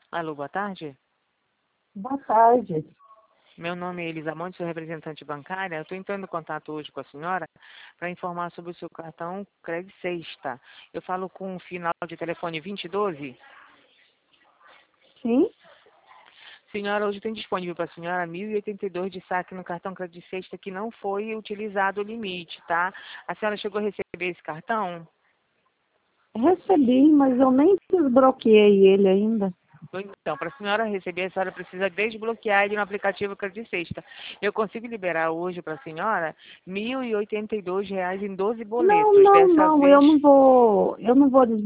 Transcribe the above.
Alô, boa tarde. Boa tarde. Meu nome é Elisa Monte, sou representante bancária. Eu estou entrando em contato hoje com a senhora para informar sobre o seu cartão Credit Sexta. Eu falo com o final de telefone 2012. Sim? Senhora, hoje tem disponível para a senhora 1.082 de saque no cartão Credit Sexta que não foi utilizado o limite, tá? A senhora chegou a receber esse cartão? Recebi, mas eu nem desbloqueei ele ainda. Então, para a senhora receber, a senhora precisa desbloquear ele no aplicativo Credit Sexta. Eu consigo liberar hoje para a senhora R$ 1.082 em 12 Não, boletos. não, Dessa não, vez, eu não vou